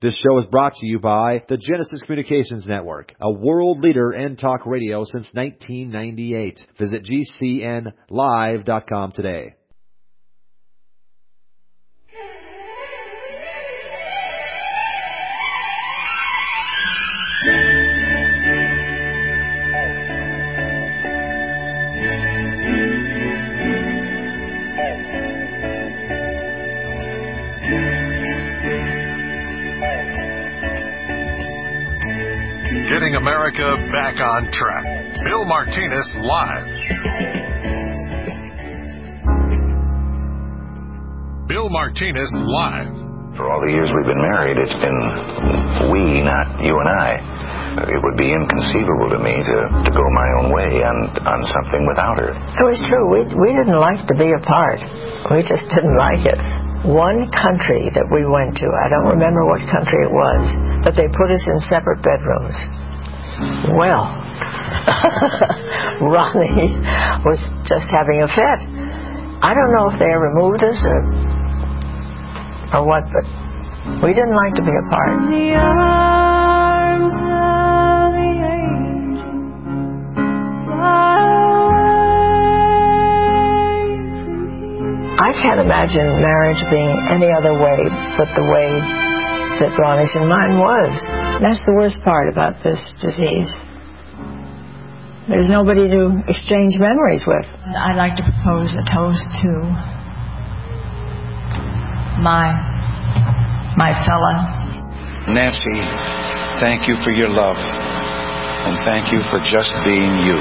This show is brought to you by the Genesis Communications Network, a world leader in talk radio since 1998. Visit GCNlive.com today. Getting America back on track. Bill Martinez Live. Bill Martinez Live. For all the years we've been married, it's been we, not you and I. It would be inconceivable to me to go my own way on something without her. It was true. We didn't like to be apart. We just didn't like it. One country that we went to, I don't remember what country it was, but they put us in separate bedrooms. Well, Ronnie was just having a fit. I don't know if they ever moved us or what, but we didn't like to be apart. In the arms of the angel, I can't imagine marriage being any other way but the way that Ronnie's and mine was. That's the worst part about this disease. There's nobody to exchange memories with. I'd like to propose a toast to my fella. Nancy, thank you for your love, and thank you for just being you.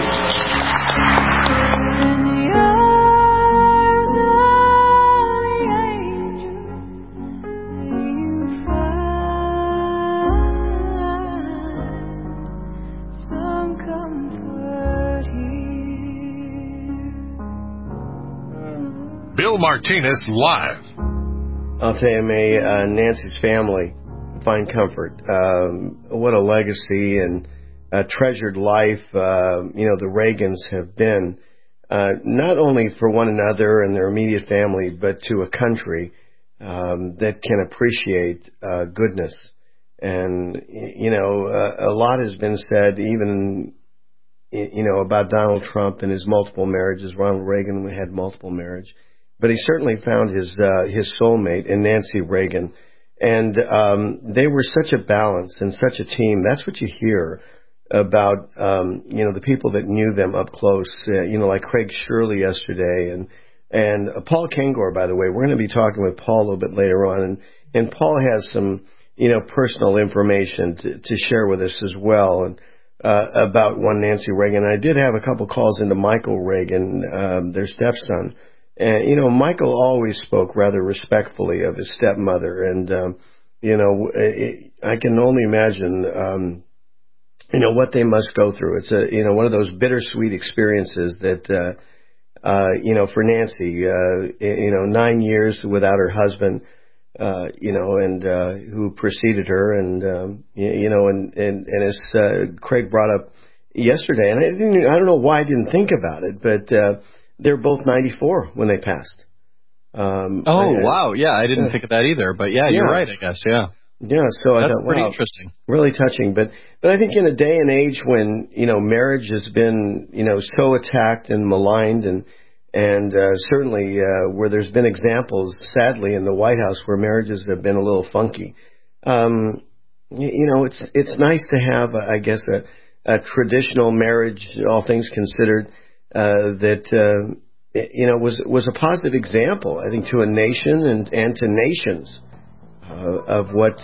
Bill Martinez Live. I'll tell you, may Nancy's family find comfort. What a legacy and a treasured life, the Reagans have been, not only for one another and their immediate family, but to a country that can appreciate goodness. And, a lot has been said, even, about Donald Trump and his multiple marriages. Ronald Reagan had multiple marriages. But he certainly found his soulmate in Nancy Reagan. And they were such a balance and such a team. That's what you hear about, the people that knew them up close, like Craig Shirley yesterday. And Paul Kengor, by the way. We're going to be talking with Paul a little bit later on. And Paul has some, personal information to share with us as well. And about one Nancy Reagan. I did have a couple calls into Michael Reagan, their stepson. And, Michael always spoke rather respectfully of his stepmother. And, I can only imagine, what they must go through. It's one of those bittersweet experiences that, for Nancy, 9 years without her husband, who preceded her. And as Craig brought up yesterday, and I don't know why I didn't think about it, but, they're both 94 when they passed. Wow. Yeah, I didn't think of that either. But, you're right, I guess, yeah. Yeah, so that's I thought, pretty wow, interesting. Really touching. But I think in a day and age when, marriage has been, so attacked and maligned and certainly where there's been examples, sadly, in the White House where marriages have been a little funky, it's nice to have, I guess, a traditional marriage, all things considered, that was a positive example, I think, to a nation and to nations of what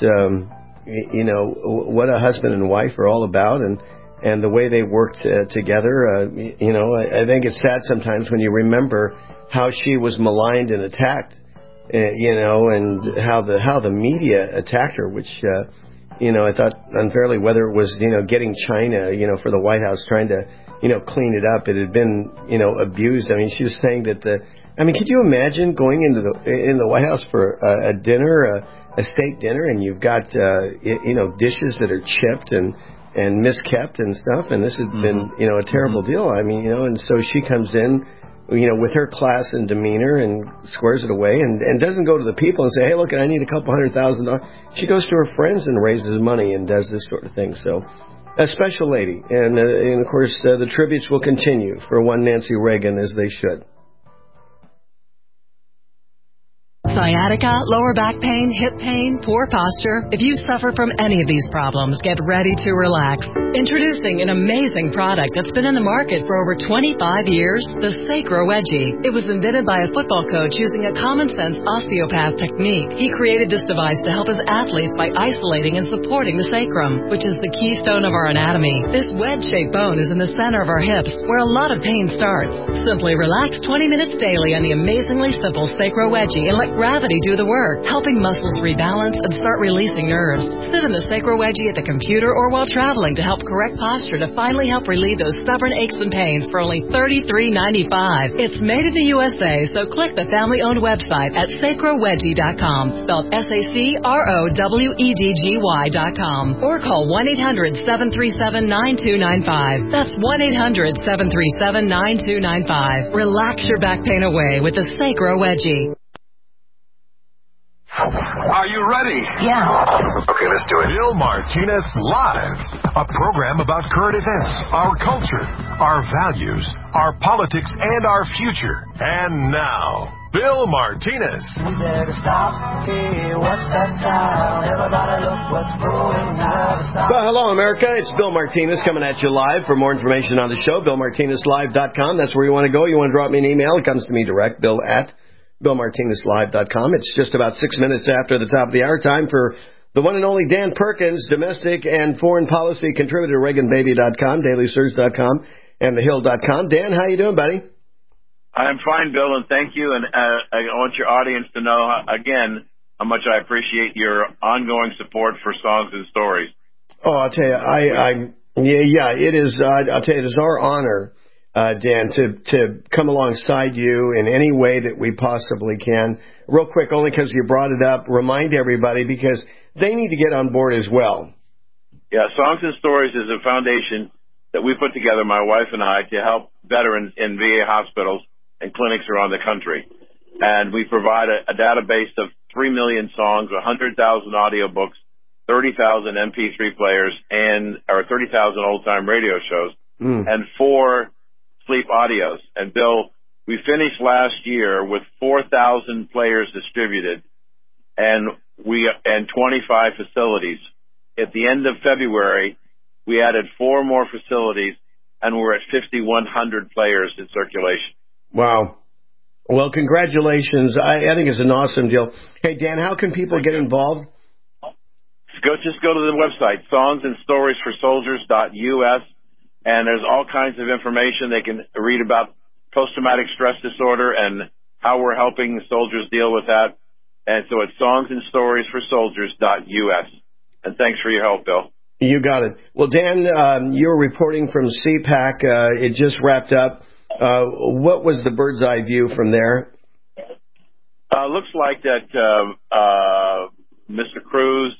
what a husband and wife are all about, and the way they worked together. I think it's sad sometimes when you remember how she was maligned and attacked, and how the media attacked her, which I thought unfairly, whether it was getting China for the White House trying to clean it up. It had been, abused. I mean, she was saying that could you imagine going into the White House for a dinner, a steak dinner, and you've got, dishes that are chipped and miskept and stuff, and this has been, a terrible deal. I mean, and so she comes in, with her class and demeanor, and squares it away, and doesn't go to the people and say, hey, look, I need a couple $100,000. She goes to her friends and raises money and does this sort of thing. So, a special lady. And of course, the tributes will continue for one Nancy Reagan, as they should. Sciatica, lower back pain, hip pain, poor posture. If you suffer from any of these problems, get ready to relax. Introducing an amazing product that's been in the market for over 25 years, the Sacro Wedgie. It was invented by a football coach using a common-sense osteopath technique. He created this device to help his athletes by isolating and supporting the sacrum, which is the keystone of our anatomy. This wedge-shaped bone is in the center of our hips, where a lot of pain starts. Simply relax 20 minutes daily on the amazingly simple Sacro Wedgie and let gravity do the work, helping muscles rebalance and start releasing nerves. Sit in the Sacro Wedgie at the computer or while traveling to help correct posture to finally help relieve those stubborn aches and pains for only $33.95. It's made in the USA, so click the family-owned website at sacrowedgie.com, spelled SACROWEDGY.com, or call 1-800-737-9295. That's 1-800-737-9295. Relax your back pain away with the Sacro Wedgie. Are you ready? Yeah. Okay, let's do it. Bill Martinez Live, a program about current events, our culture, our values, our politics, and our future. And now, Bill Martinez. We better stop. Hey, what's that style? Everybody look what's going on. Well, hello, America. It's Bill Martinez coming at you live. For more information on the show, BillMartinezLive.com. That's where you want to go. You want to drop me an email. It comes to me direct, BillMartinezLive.com. It's just about 6 minutes after the top of the hour. Time for the one and only Dan Perkins, domestic and foreign policy contributor to ReaganBaby.com, DailySurge.com, and TheHill.com. Dan, how you doing, buddy? I'm fine, Bill, and thank you. And I want your audience to know, again, how much I appreciate your ongoing support for Songs and Stories. Oh, I'll tell you, it is. I'll tell you, it is our honor, Dan, to come alongside you in any way that we possibly can. Real quick, only because you brought it up, remind everybody, because they need to get on board as well. Yeah, Songs and Stories is a foundation that we put together, my wife and I, to help veterans in VA hospitals and clinics around the country. And we provide a database of 3 million songs, 100,000 audiobooks, 30,000 MP3 players, or 30,000 old-time radio shows, and 4 sleep audios. And Bill, we finished last year with 4,000 players distributed and 25 facilities. At the end of February, we added 4 more facilities, and we're at 5,100 players in circulation. Wow. Well, congratulations. I think it's an awesome deal. Hey, Dan, how can people get involved? Just go to the website, songsandstoriesforsoldiers.us, and there's all kinds of information. They can read about post-traumatic stress disorder and how we're helping soldiers deal with that. And so it's songsandstoriesforsoldiers.us. And thanks for your help, Bill. You got it. Well, Dan, you're reporting from CPAC. It just wrapped up. What was the bird's eye view from there? Looks like that Mr. Cruz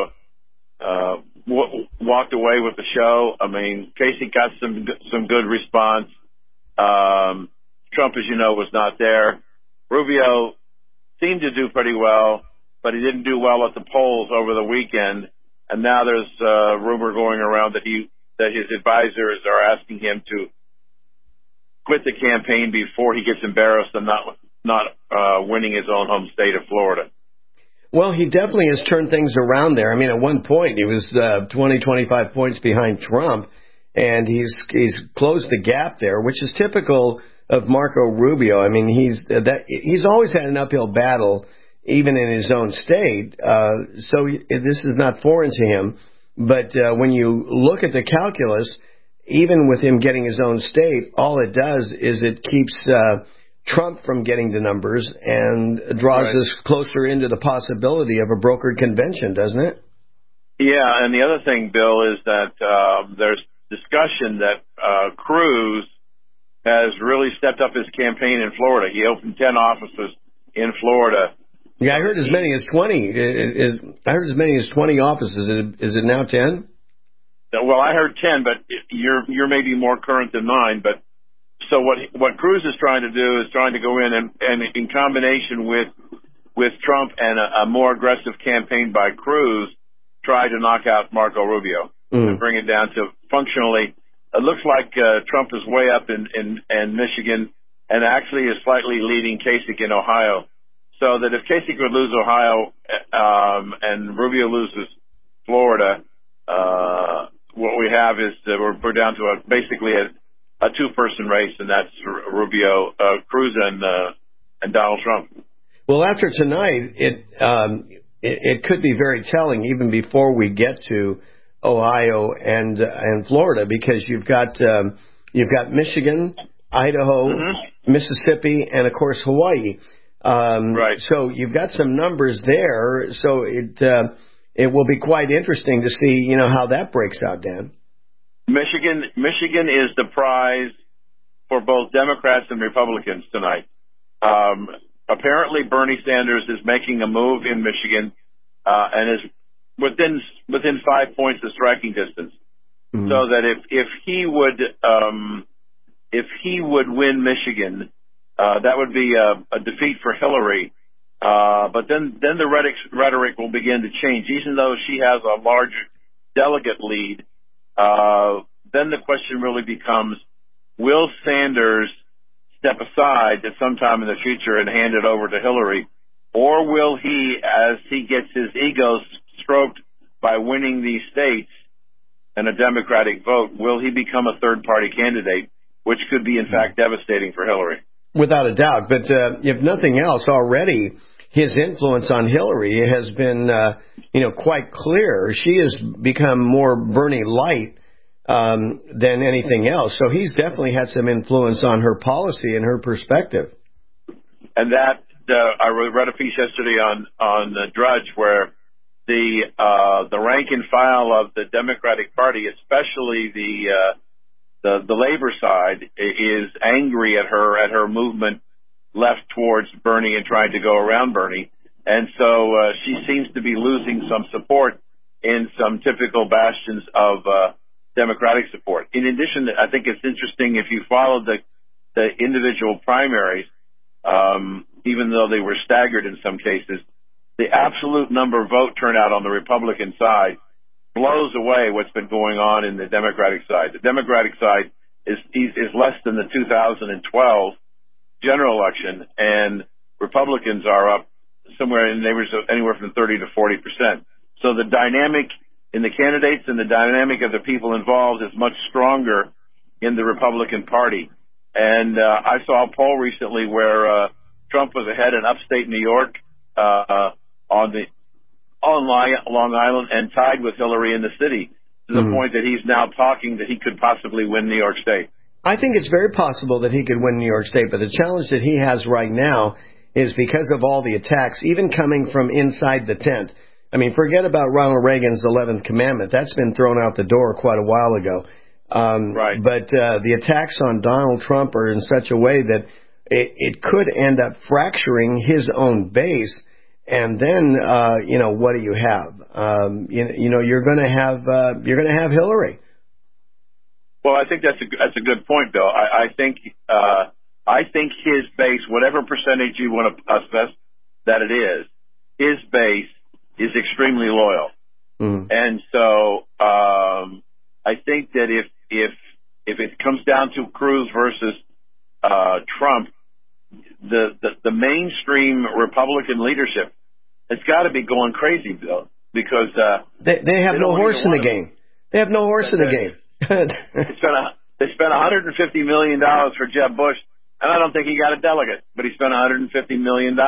walked away with the show. I mean, Casey got some good response. Trump, as you know, was not there. Rubio seemed to do pretty well, but he didn't do well at the polls over the weekend. And now there's a rumor going around that his advisors are asking him to quit the campaign before he gets embarrassed and not winning his own home state of Florida. Well, he definitely has turned things around there. I mean, at one point he was 20, 25 points behind Trump, and he's closed the gap there, which is typical of Marco Rubio. I mean, he's always had an uphill battle, even in his own state. So this is not foreign to him. But when you look at the calculus, even with him getting his own state, all it does is it keeps Trump from getting the numbers and draws us closer into the possibility of a brokered convention, doesn't it? Yeah, and the other thing, Bill, is that there's discussion that Cruz has really stepped up his campaign in Florida. He opened 10 offices in Florida. Yeah, I heard as many as 20. I heard as many as 20 offices. Is it now 10? Well, I heard 10, but you're maybe more current than mine. But so what Cruz is trying to do is trying to go in and in combination with Trump and a more aggressive campaign by Cruz, try to knock out Marco Rubio and bring it down to functionally. It looks like Trump is way up in Michigan and actually is slightly leading Kasich in Ohio. So that if Kasich would lose Ohio and Rubio loses Florida, what we have is that we're down to basically a two-person race, and that's Rubio, Cruz, and Donald Trump. Well, after tonight, it could be very telling even before we get to Ohio and Florida, because you've got Michigan, Idaho, Mississippi, and of course Hawaii. Right. So you've got some numbers there. So it will be quite interesting to see how that breaks out, Dan. Michigan is the prize for both Democrats and Republicans tonight. Apparently, Bernie Sanders is making a move in Michigan and is within 5 points of striking distance. Mm-hmm. So that if he would win Michigan, that would be a defeat for Hillary. But then the rhetoric will begin to change, even though she has a large delegate lead. Then the question really becomes: will Sanders step aside at some time in the future and hand it over to Hillary, or will he, as he gets his ego stroked by winning these states and a Democratic vote, will he become a third-party candidate, which could be, in fact, devastating for Hillary? Without a doubt. But if nothing else, already his influence on Hillary has been, quite clear. She has become more Bernie light than anything else. So he's definitely had some influence on her policy and her perspective. And that I read a piece yesterday on Drudge where the rank and file of the Democratic Party, especially the labor side, is angry at her movement left towards Bernie and trying to go around Bernie. And so she seems to be losing some support in some typical bastions of Democratic support. In addition, I think it's interesting if you follow the individual primaries, even though they were staggered in some cases, the absolute number of vote turnout on the Republican side blows away what's been going on in the Democratic side. The Democratic side is less than the 2012 general election, and Republicans are up somewhere in the neighborhood of anywhere from 30 to 40%. So the dynamic in the candidates and the dynamic of the people involved is much stronger in the Republican Party. And I saw a poll recently where Trump was ahead in upstate New York on Long Island and tied with Hillary in the city, to the point that he's now talking that he could possibly win New York State. I think it's very possible that he could win New York State, but the challenge that he has right now is because of all the attacks, even coming from inside the tent. I mean, forget about Ronald Reagan's 11th commandment. That's been thrown out the door quite a while ago. Right. But the attacks on Donald Trump are in such a way that it could end up fracturing his own base. And then, what do you have? You're going to have Hillary. Well, I think that's a good point, Bill. I think his base, whatever percentage you want to assess that it is, his base is extremely loyal. And so I think that if it comes down to Cruz versus Trump, the mainstream Republican leadership, it's got to be going crazy, Bill, because they have no horse in the game. They have no horse in the game. They spent $150 million for Jeb Bush, and I don't think he got a delegate, but he spent $150 million.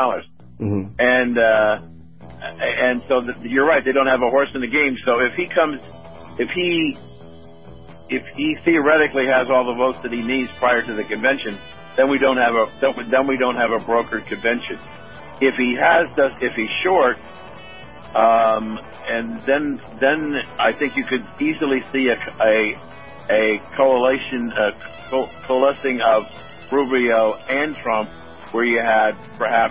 And so you're right, they don't have a horse in the game. So if he theoretically has all the votes that he needs prior to the convention, then we don't have a brokered convention. If he's short, and then I think you could easily see a coalition coalescing of Rubio and Trump, where you had perhaps,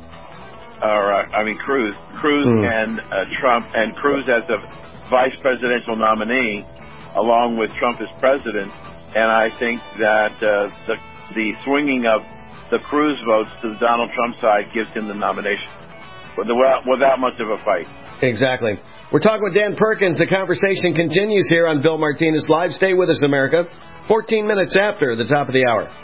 Cruz and Trump, and Cruz as a vice presidential nominee, along with Trump as president. And I think that the swinging of the Cruz votes to the Donald Trump side gives him the nomination without much of a fight. Exactly. We're talking with Dan Perkins. The conversation continues here on Bill Martinez Live. Stay with us, America. 14 minutes after the top of the hour.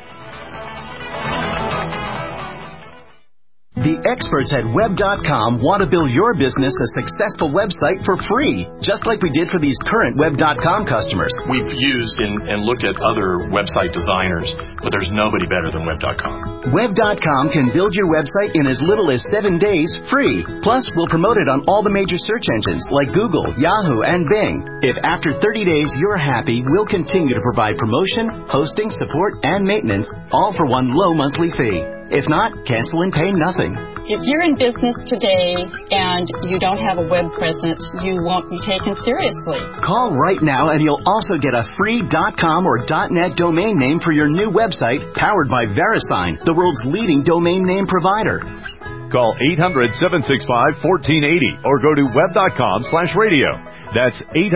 The experts at Web.com want to build your business a successful website for free, just like we did for these current Web.com customers. We've used and looked at other website designers, but there's nobody better than Web.com. Web.com can build your website in as little as 7 days free. Plus, we'll promote it on all the major search engines like Google, Yahoo, and Bing. If after 30 days you're happy, we'll continue to provide promotion, hosting, support, and maintenance, all for one low monthly fee. If not, cancel and pay nothing. If you're in business today and you don't have a web presence, you won't be taken seriously. Call right now and you'll also get a free .com or .net domain name for your new website powered by VeriSign, the world's leading domain name provider. Call 800-765-1480 or go to web.com/radio. That's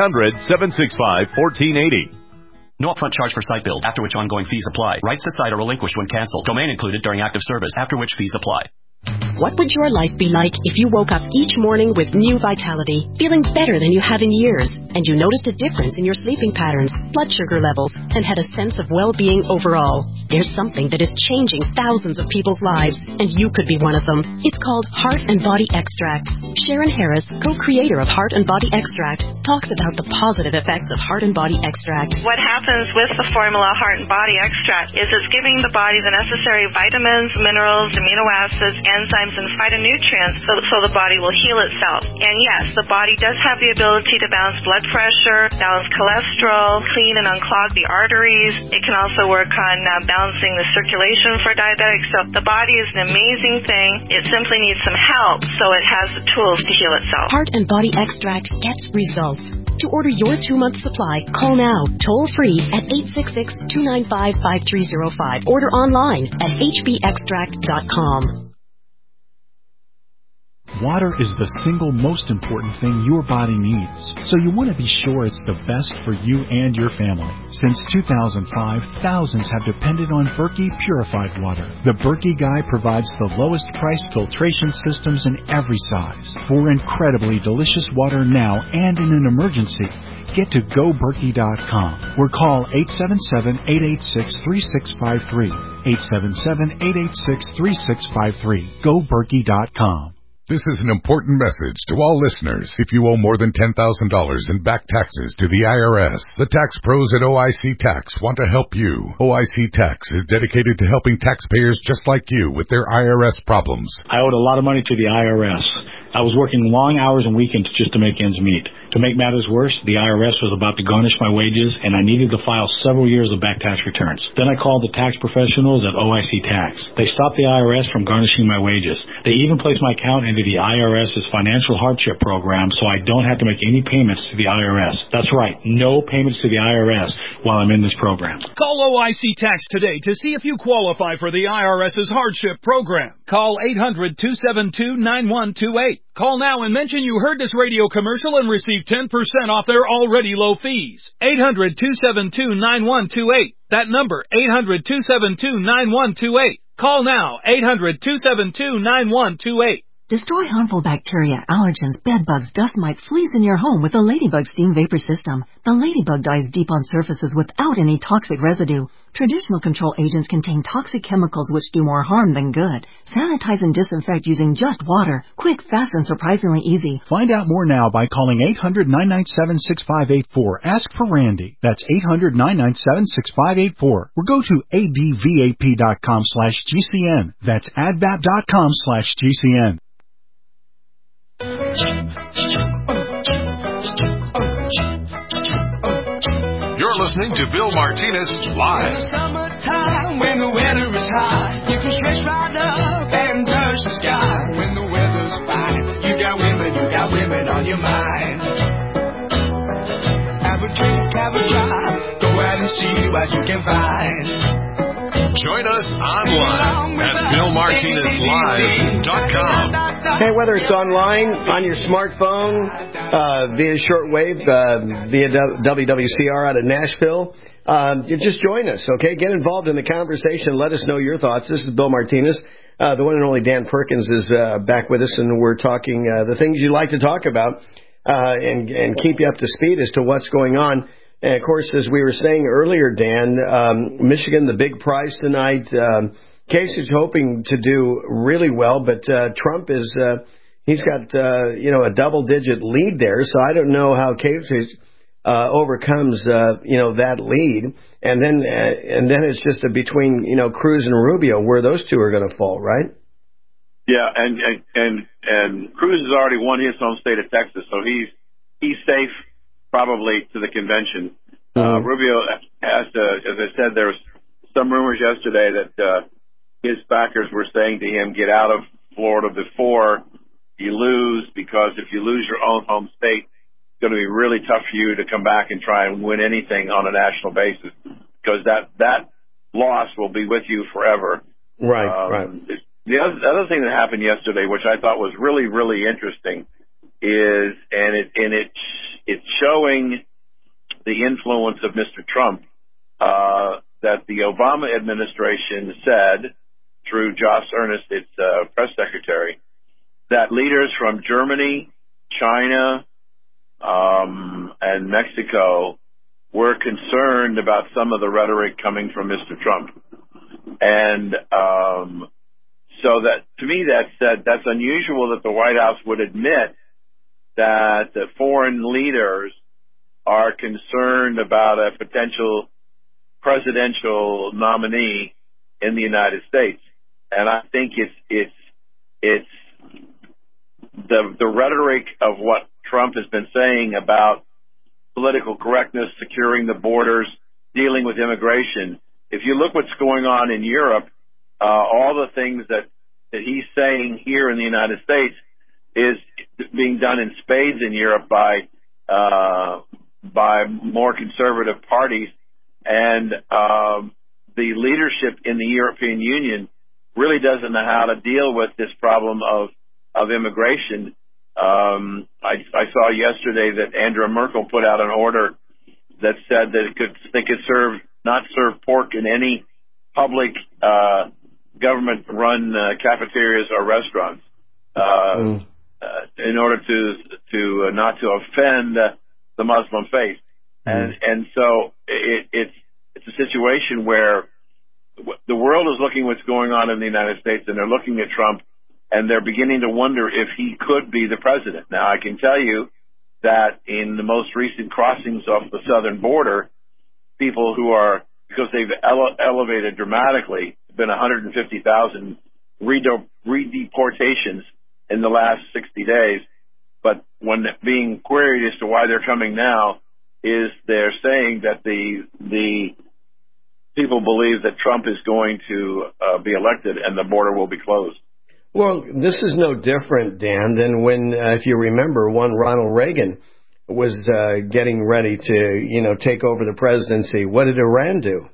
800-765-1480. No upfront charge for site build, after which ongoing fees apply. Rights to site are relinquished when canceled. Domain included during active service, after which fees apply. What would your life be like if you woke up each morning with new vitality, feeling better than you have in years, and you noticed a difference in your sleeping patterns, blood sugar levels, and had a sense of well-being overall? There's something that is changing thousands of people's lives, and you could be one of them. It's called Heart and Body Extract. Sharon Harris, co-creator of Heart and Body Extract, talks about the positive effects of Heart and Body Extract. What happens with the formula Heart and Body Extract is it's giving the body the necessary vitamins, minerals, amino acids, enzymes, and phytonutrients so the body will heal itself. And yes, the body does have the ability to balance blood pressure, balance cholesterol, clean and unclog the arteries. It can also work on balancing the circulation for diabetics. So the body is an amazing thing. It simply needs some help so it has the tools to heal itself. Heart and Body Extract gets results. To order your 2-month supply, call now, toll free at 866-295-5305. Order online at hbextract.com. Water is the single most important thing your body needs, so you want to be sure it's the best for you and your family. Since 2005, thousands have depended on Berkey purified water. The Berkey Guy provides the lowest priced filtration systems in every size. For incredibly delicious water now and in an emergency, get to GoBerkey.com or call 877-886-3653. 877-886-3653. GoBerkey.com. This is an important message to all listeners. If you owe more than $10,000 in back taxes to the IRS, the tax pros at OIC Tax want to help you. OIC Tax is dedicated to helping taxpayers just like you with their IRS problems. I owed a lot of money to the IRS. I was working long hours and weekends just to make ends meet. To make matters worse, the IRS was about to garnish my wages, and I needed to file several years of back tax returns. Then I called the tax professionals at OIC Tax. They stopped the IRS from garnishing my wages. They even placed my account into the IRS's financial hardship program, so I don't have to make any payments to the IRS. That's right, no payments to the IRS while I'm in this program. Call OIC Tax today to see if you qualify for the IRS's hardship program. Call 800-272-9128. Call now and mention you heard this radio commercial and receive 10% off their already low fees. 800-272-9128. That number, 800-272-9128. Call now, 800-272-9128. Destroy harmful bacteria, allergens, bedbugs, dust mites, fleas in your home with the Ladybug Steam Vapor System. The Ladybug dives deep on surfaces without any toxic residue. Traditional control agents contain toxic chemicals which do more harm than good. Sanitize and disinfect using just water. Quick, fast, and surprisingly easy. Find out more now by calling 800-997-6584. Ask for Randy. That's 800-997-6584. Or go to advap.com/GCN. That's advap.com/GCN. You're listening to Bill Martinez Live. In the summertime, when the weather is hot, you can stretch right up and touch the sky. When the weather's fine, you got women on your mind. Have a drink, have a drive, go out and see what you can find. Join us online at BillMartinezLive.com. Hey, whether it's online, on your smartphone, via shortwave, via WWCR out of Nashville, you just join us, okay? Get involved in the conversation. Let us know your thoughts. This is Bill Martinez. The one and only Dan Perkins is back with us, and we're talking the things you'd like to talk about and keep you up to speed as to what's going on. And, of course, as we were saying earlier, Dan, Michigan, the big prize tonight. Kasich hoping to do really well, but Trump is he's got a double-digit lead there. So I don't know how Kasich overcomes that lead, and then it's just between Cruz and Rubio where those two are going to fall, right? Yeah, and Cruz has already won his home state of Texas, so he's safe probably to the convention. Rubio has to, as I said, there was some rumors yesterday that his backers were saying to him, get out of Florida before you lose, because if you lose your own home state, it's going to be really tough for you to come back and try and win anything on a national basis, because that loss will be with you forever. Right, right. The other thing that happened yesterday, which I thought was really, really interesting, is it's showing the influence of Mr. Trump, that the Obama administration said through Josh Earnest, its press secretary, that leaders from Germany, China, and Mexico were concerned about some of the rhetoric coming from Mr. Trump. And so that, to me, that said, that's unusual that the White House would admit that the foreign leaders are concerned about a potential presidential nominee in the United States. And I think it's the rhetoric of what Trump has been saying about political correctness, securing the borders, dealing with immigration. If you look what's going on in Europe, all the things that he's saying here in the United States is being done in spades in Europe by more conservative parties, and the leadership in the European Union really doesn't know how to deal with this problem of immigration. I saw yesterday that Angela Merkel put out an order that said that they could not serve pork in any public government-run cafeterias or restaurants in order to not to offend the Muslim faith. And so it's a situation where the world is looking what's going on in the United States, and they're looking at Trump, and they're beginning to wonder if he could be the president. Now, I can tell you that in the most recent crossings off the southern border, people who are, because they've elevated dramatically, been 150,000 redeportations in the last 60 days. But when being queried as to why they're coming now, is they're saying that the people believe that Trump is going to be elected and the border will be closed. Well, this is no different, Dan, than when, if you remember, one Ronald Reagan was getting ready to, take over the presidency. What did Iran do?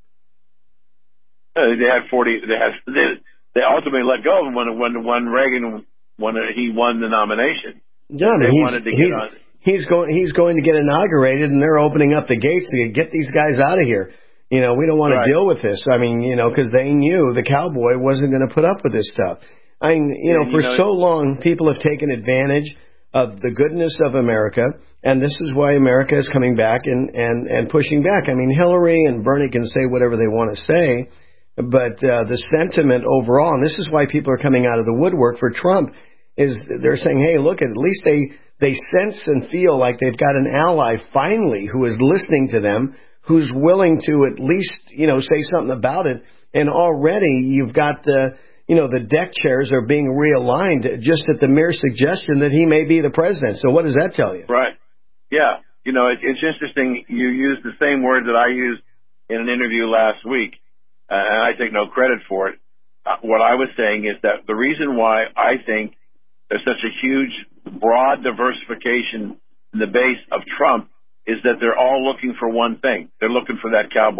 They had 40. They ultimately let go of him when Reagan he won the nomination. Yeah, I mean, he's going to get inaugurated, and they're opening up the gates to get these guys out of here. We don't want to deal with this. I mean, because they knew the cowboy wasn't going to put up with this stuff. I mean, for so long, people have taken advantage of the goodness of America, and this is why America is coming back and pushing back. I mean, Hillary and Bernie can say whatever they want to say, but the sentiment overall, and this is why people are coming out of the woodwork for Trump, is they're saying, hey, look, at least they sense and feel like they've got an ally finally who is listening to them, who's willing to at least, say something about it. And already you've got the deck chairs are being realigned just at the mere suggestion that he may be the president. So what does that tell you? Right. Yeah. It's interesting. You used the same word that I used in an interview last week, and I take no credit for it. What I was saying is that the reason why I think there's such a huge, broad diversification in the base of Trump is that they're all looking for one thing. They're looking for that cowboy.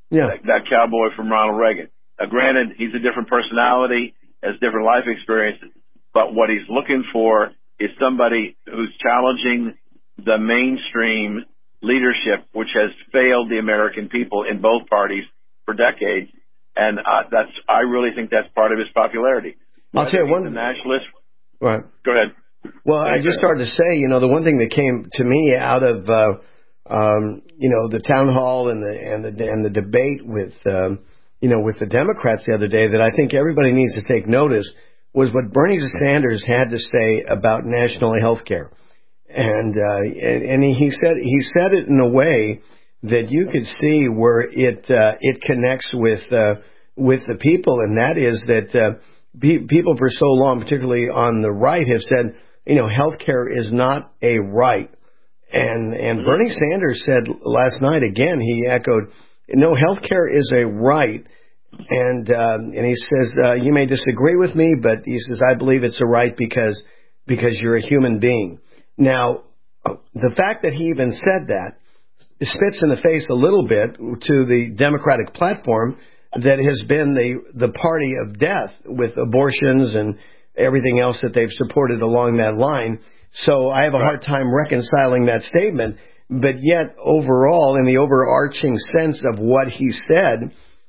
that cowboy from Ronald Reagan. Granted, he's a different personality, has different life experiences, but what he's looking for is somebody who's challenging the mainstream leadership, which has failed the American people in both parties for decades. And I really think that's part of his popularity. I'll tell you one. The nationalist. Right. Go ahead. Well, I just started to say, the one thing that came to me out of, the town hall and the debate with, with the Democrats the other day that I think everybody needs to take notice was what Bernie Sanders had to say about national health care. And he said it in a way that you could see where it connects with the people, and that is that people for so long, particularly on the right, have said, health care is not a right. And Bernie Sanders said last night again, he echoed, no, health care is a right. And he says, you may disagree with me, but he says, I believe it's a right because you're a human being. Now, the fact that he even said that spits in the face a little bit to the Democratic platform that has been the party of death with abortions and everything else that they've supported along that line. So I have a hard time reconciling that statement. But yet, overall, in the overarching sense of what he said,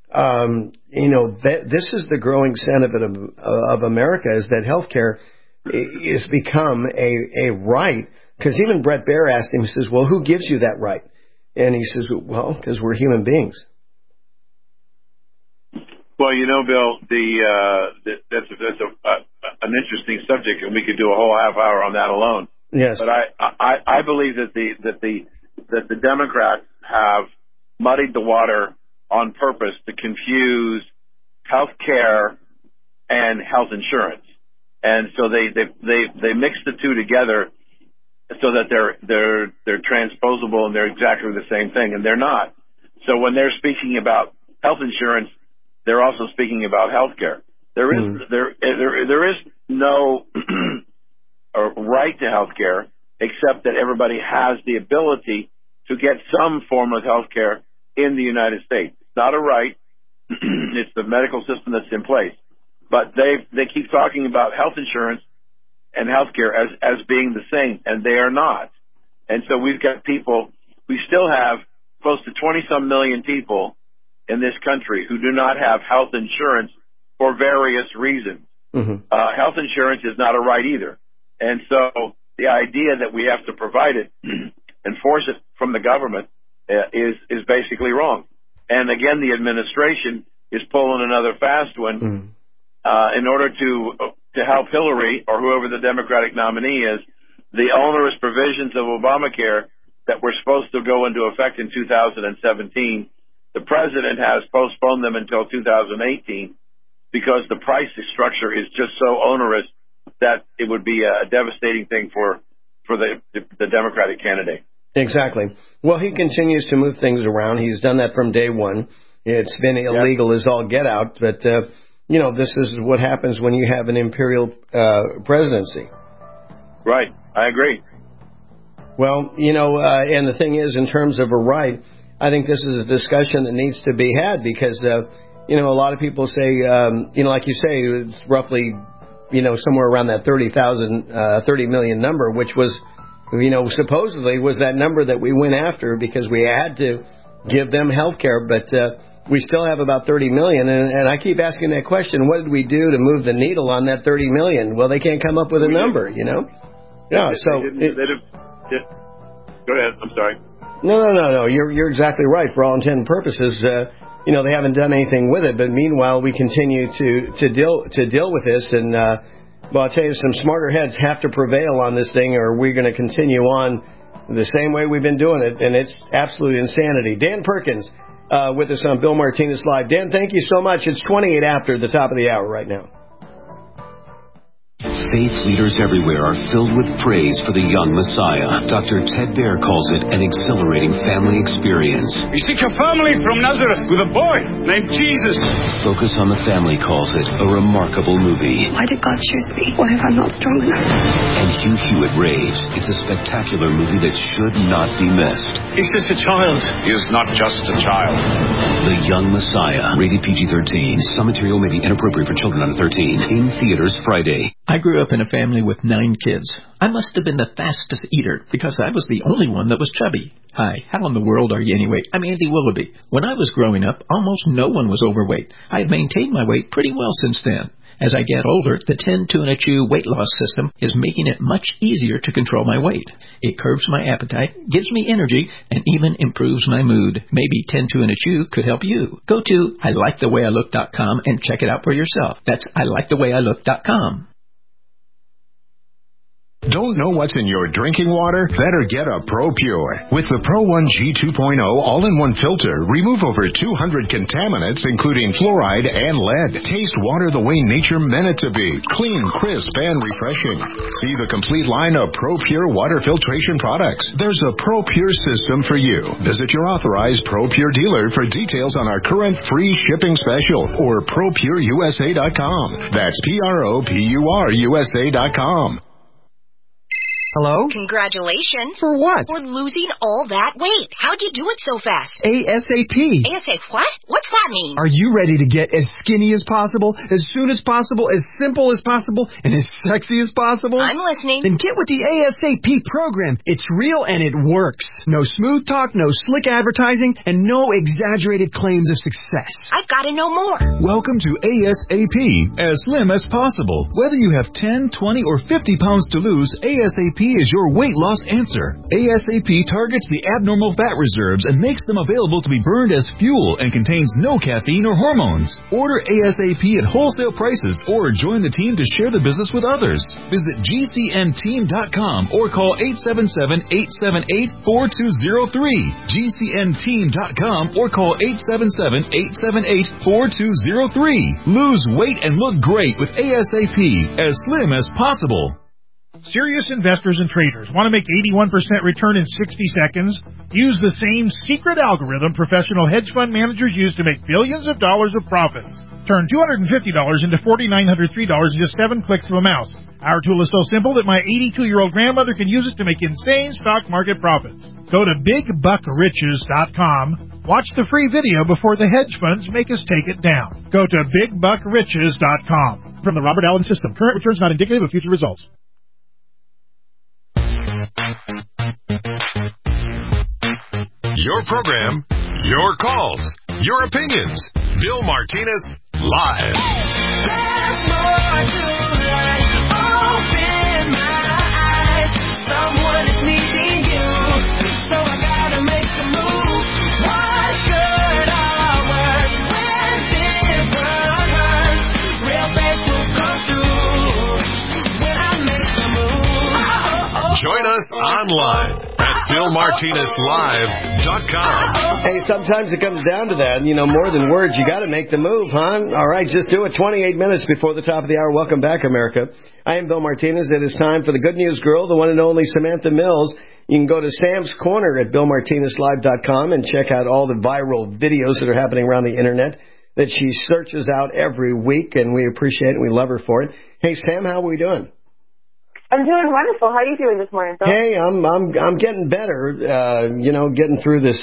this is the growing sentiment of America, is that healthcare is become a right. Because even Brett Baer asked him, he says, well, who gives you that right? And he says, well, because we're human beings. Well, Bill, that's an interesting subject, and we could do a whole half hour on that alone. Yes. But I believe that the Democrats have muddied the water on purpose to confuse health care and health insurance, and so they mix the two together so that they're transposable and they're exactly the same thing, and they're not. So when they're speaking about health insurance, they're also speaking about health care. There is no right to health care, except that everybody has the ability to get some form of health care in the United States. It's not a right. It's the medical system that's in place. But they keep talking about health insurance and health care as being the same, and they are not. And so we've got people, we still have close to 20-some million people in this country who do not have health insurance for various reasons. Mm-hmm. Health insurance is not a right either. And so the idea that we have to provide it and force it from the government is basically wrong. And again, the administration is pulling another fast one in order to help Hillary or whoever the Democratic nominee is. The onerous provisions of Obamacare that were supposed to go into effect in 2017, the president has postponed them until 2018 because the price structure is just so onerous that it would be a devastating thing for the Democratic candidate. Exactly. Well, he continues to move things around. He's done that from day one. It's been illegal as all get out, but this is what happens when you have an imperial presidency. Right. I agree. Well, and the thing is, in terms of a right, I think this is a discussion that needs to be had because, a lot of people say, like you say, it's roughly, somewhere around that 30 million number, which was, supposedly was that number that we went after because we had to give them health care, but we still have about 30 million. And I keep asking that question, what did we do to move the needle on that 30 million? Well, they can't come up with a number, Yeah, so... Go ahead, I'm sorry. No. You're exactly right. For all intent and purposes, they haven't done anything with it. But meanwhile, we continue to deal with this. And I'll tell you, some smarter heads have to prevail on this thing, or we're going to continue on the same way we've been doing it. And it's absolute insanity. Dan Perkins with us on Bill Martinez Live. Dan, thank you so much. It's 28 after the top of the hour right now. Faith leaders everywhere are filled with praise for the young Messiah. Dr. Ted Baer calls it an exhilarating family experience. We seek a family from Nazareth with a boy named Jesus. Focus on the Family calls it a remarkable movie. Why did God choose me? What if I'm not strong enough? And Hugh Hewitt raves it's a spectacular movie that should not be missed. He's just a child. He is not just a child. The Young Messiah. Rated PG-13. Some material may be inappropriate for children under 13. In theaters Friday. I grew up in a family with 9 kids. I must have been the fastest eater because I was the only one that was chubby. Hi, how in the world are you anyway? I'm Andy Willoughby. When I was growing up, almost no one was overweight. I have maintained my weight pretty well since then. As I get older, the 10 2 and a chew weight loss system is making it much easier to control my weight. It curbs my appetite, gives me energy, and even improves my mood. Maybe 10 2 and a chew could help you. Go to ILikeTheWayILook.com and check it out for yourself. That's ILikeTheWayILook.com. Don't know what's in your drinking water? Better get a ProPure. With the Pro 1G 2.0 all-in-one filter, remove over 200 contaminants, including fluoride and lead. Taste water the way nature meant it to be. Clean, crisp, and refreshing. See the complete line of ProPure water filtration products. There's a ProPure system for you. Visit your authorized ProPure dealer for details on our current free shipping special or ProPureUSA.com. That's ProPureUSA.com. Hello? Congratulations. For what? For losing all that weight. How'd you do it so fast? ASAP. ASAP what? What's that mean? Are you ready to get as skinny as possible, as soon as possible, as simple as possible, and as sexy as possible? I'm listening. Then get with the ASAP program. It's real and it works. No smooth talk, no slick advertising, and no exaggerated claims of success. I've got to know more. Welcome to ASAP, as slim as possible. Whether you have 10, 20, or 50 pounds to lose, ASAP is your weight loss answer. ASAP targets the abnormal fat reserves and makes them available to be burned as fuel and contains no caffeine or hormones. Order ASAP at wholesale prices or join the team to share the business with others. Visit GCNteam.com or call 877-878-4203. GCNteam.com or call 877-878-4203. Lose weight and look great with ASAP, as slim as possible. Serious investors and traders want to make 81% return in 60 seconds? Use the same secret algorithm professional hedge fund managers use to make billions of dollars of profits. Turn $250 into $4,903 in just 7 clicks of a mouse. Our tool is so simple that my 82-year-old grandmother can use it to make insane stock market profits. Go to BigBuckRiches.com. Watch the free video before the hedge funds make us take it down. Go to BigBuckRiches.com. From the Robert Allen System, current returns not indicative of future results. Your program, your calls, your opinions. Bill Martinez, live. There's more to life. Open my eyes. Someone is needing you. So I gotta make a move. What good or worse? When different hurts, real faith will come through. When I make a move. Join us online at BillMartinezLive.com. Hey, sometimes it comes down to that. You know, more than words, you got to make the move, huh? All right, just do it. 28 minutes before the top of the hour. Welcome back, America. I am Bill Martinez. It is time for the Good News Girl, the one and only Samantha Mills. You can go to Sam's Corner at BillMartinezLive.com and check out all the viral videos that are happening around the Internet that she searches out every week, and we appreciate it and we love her for it. Hey, Sam, how are we doing? I'm doing wonderful. How are you doing this morning, Bill? Hey, I'm getting better. Getting through this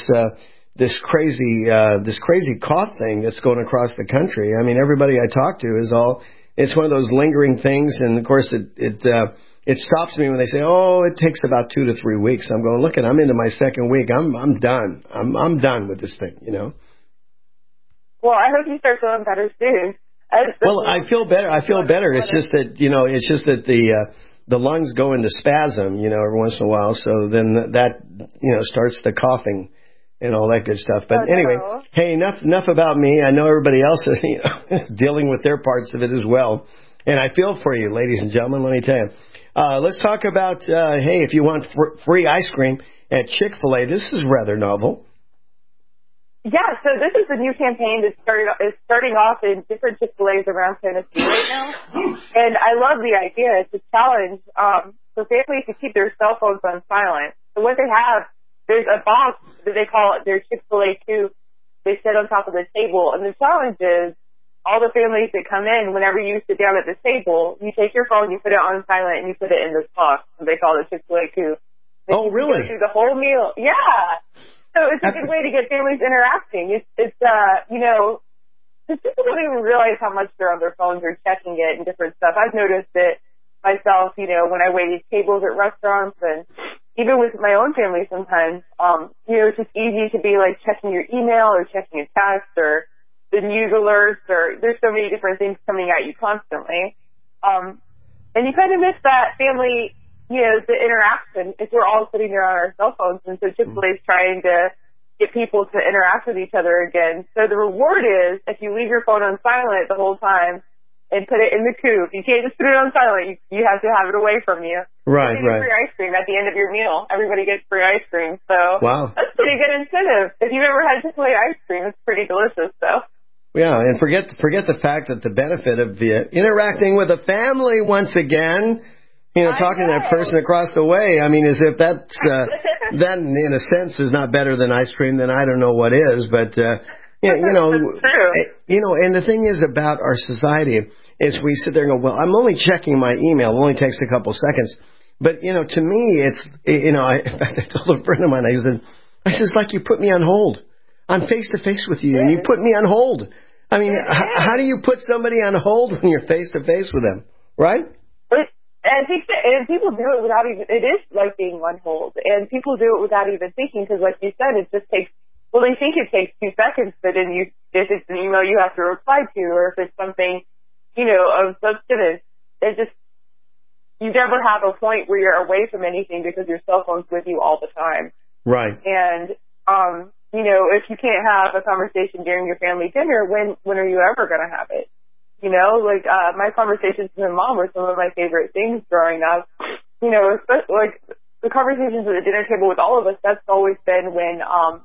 crazy cough thing that's going across the country. I mean, everybody I talk to it's one of those lingering things, and of course it stops me when they say, oh, it takes about 2 to 3 weeks. I'm going, look, I'm into my second week. I'm done. I'm done with this thing, you know. Well, I hope you start feeling better soon. Well, I feel better. It's just that the lungs go into spasm, every once in a while. So then that, starts the coughing and all that good stuff. But anyway, hey, enough about me. I know everybody else is dealing with their parts of it as well. And I feel for you, ladies and gentlemen, let me tell you. Let's talk about, hey, if you want free ice cream at Chick-fil-A, this is rather novel. Yeah, so this is a new campaign that is starting off in different Chick-fil-A's around Tennessee right now. And I love the idea. It's a challenge for families to keep their cell phones on silent. So what they have, there's a box that they call their Chick-fil-A 2. They sit on top of the table. And the challenge is all the families that come in, whenever you sit down at the table, you take your phone, you put it on silent, and you put it in this box. They call it Chick-fil-A 2. Oh, really? You go through the whole meal. Yeah. So it's a good way to get families interacting. It's you know, because people don't even realize how much they're on their phones or checking it and different stuff. I've noticed it myself, you know, when I waited tables at restaurants and even with my own family sometimes, you know, it's just easy to be like checking your email or checking a text or the news alerts, or there's so many different things coming at you constantly. And you kind of miss that family, you know, the interaction if we're all sitting there on our cell phones. And so Chick-fil-A is trying to get people to interact with each other again. So the reward is if you leave your phone on silent the whole time and put it in the coop. You can't just put it on silent. You have to have it away from you. Right, you get right. free ice cream at the end of your meal. Everybody gets free ice cream. So wow. That's a pretty good incentive. If you've ever had Chick-fil-A ice cream, it's pretty delicious. So. Yeah, and forget the fact that the benefit of interacting with a family once again, you know, talking to that person across the way. I mean, as if that's that in a sense is not better than ice cream, then I don't know what is. But yeah, you know, and the thing is about our society is we sit there and go, well, I'm only checking my email. It only takes a couple seconds. But you know, to me, it's in fact, I told a friend of mine, I said, it's like you put me on hold. I'm face to face with you, and you put me on hold. I mean, how do you put somebody on hold when you're face to face with them, right? And people do it without even. It is like being on hold, and people do it without even thinking. Because, like you said, it just takes. Well, they think it takes 2 seconds, but then if it's an email you have to reply to, or if it's something, you know, of substance, it just. You never have a point where you're away from anything because your cell phone's with you all the time. Right. And you know, if you can't have a conversation during your family dinner, when are you ever going to have it? You know, like, my conversations with my mom were some of my favorite things growing up. You know, like, the conversations at the dinner table with all of us, that's always been when,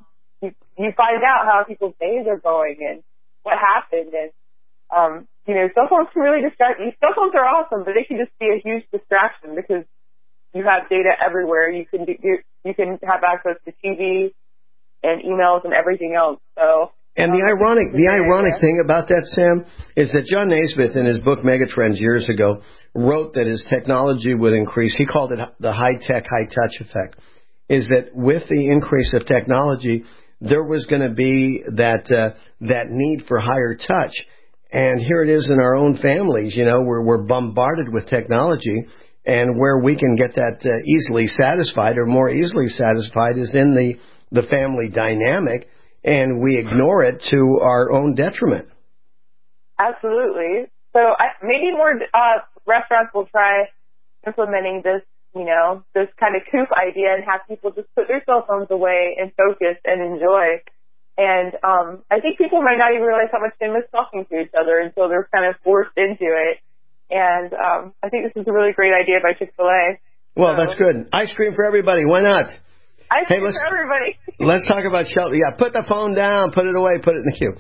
you find out how people's days are going and what happened. And, you know, cell phones can really distract you. Cell phones are awesome, but they can just be a huge distraction because you have data everywhere. You can have access to TV and emails and everything else. So. And the ironic thing about that, Sam, is that John Naismith in his book Megatrends years ago wrote that as technology would increase, he called it the high-tech, high-touch effect, is that with the increase of technology, there was going to be that need for higher touch. And here it is in our own families, you know, we're bombarded with technology, and where we can get that easily satisfied or more easily satisfied is in the family dynamic, and we ignore it to our own detriment. Absolutely. So maybe more restaurants will try implementing this, you know, this kind of coop idea and have people just put their cell phones away and focus and enjoy. And I think people might not even realize how much they miss talking to each other until they're kind of forced into it. And I think this is a really great idea by Chick-fil-A. Well, that's good. Ice cream for everybody. Why not? Ice cream for everybody. Let's talk about shelter. Yeah, put the phone down, put it away, put it in the queue.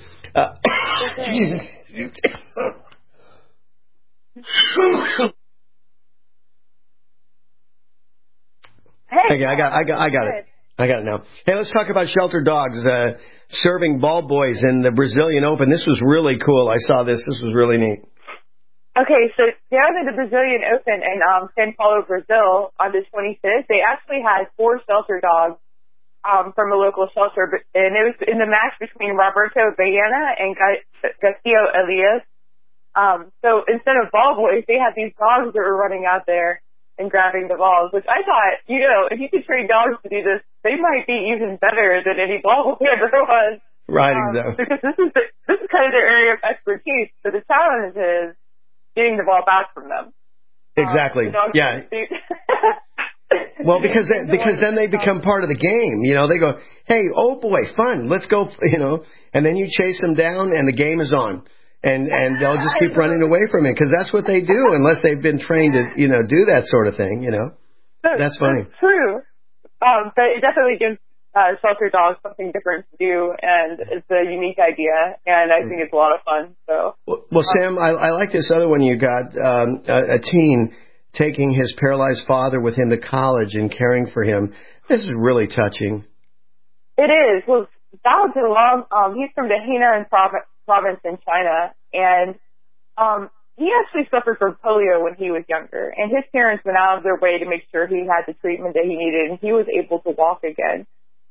Hey, I got it. I got it now. Hey, let's talk about shelter dogs serving ball boys in the Brazilian Open. This was really cool. I saw this. This was really neat. Okay, so down at the Brazilian Open in São Paulo, Brazil, on the 25th, they actually had 4 shelter dogs from a local shelter, and it was in the match between Roberto Baena and Garcia Elias. So instead of ball boys, they had these dogs that were running out there and grabbing the balls, which I thought, you know, if you could train dogs to do this, they might be even better than any ball boy ever was. Right, exactly. Because this is kind of their area of expertise. So the challenge is getting the ball back from them. Exactly. Yeah. Well, because then they become part of the game. You know, they go, hey, oh boy, fun, let's go, you know, and then you chase them down and the game is on. And they'll just keep running away from it because that's what they do unless they've been trained to, you know, do that sort of thing, you know. That's funny. That's true. But it definitely gives shelter dogs something different to do, and it's a unique idea, and I think it's a lot of fun. So. Well, Sam, I like this other one you got, a teen taking his paralyzed father with him to college and caring for him. This is really touching. It is. Well, Zhao Zilong, he's from the Henan province in China, and he actually suffered from polio when he was younger, and his parents went out of their way to make sure he had the treatment that he needed, and he was able to walk again.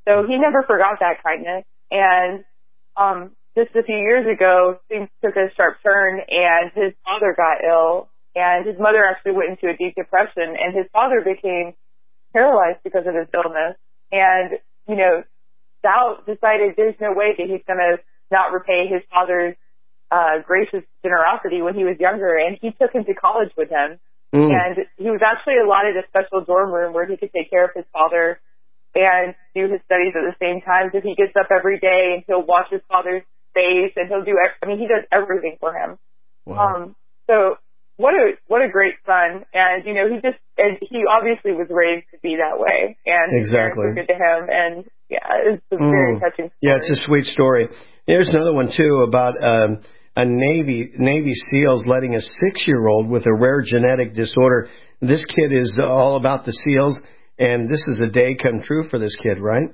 So he never forgot that kindness. And just a few years ago, things took a sharp turn, and his father got ill, and his mother actually went into a deep depression, and his father became paralyzed because of his illness. And, you know, Sal decided there's no way that he's going to not repay his father's gracious generosity when he was younger, and he took him to college with him. And he was actually allotted a special dorm room where he could take care of his father and do his studies at the same time. So he gets up every day and he'll wash his father's face, and he'll do, he does everything for him. Wow. So what a great son. And, you know, he obviously was raised to be that way. And his parents were good to him. And yeah, it's a very touching story. Yeah, it's a sweet story. There's another one too about, a Navy SEALs letting a 6-year-old with a rare genetic disorder. This kid is all about the SEALs, and this is a day come true for this kid, right?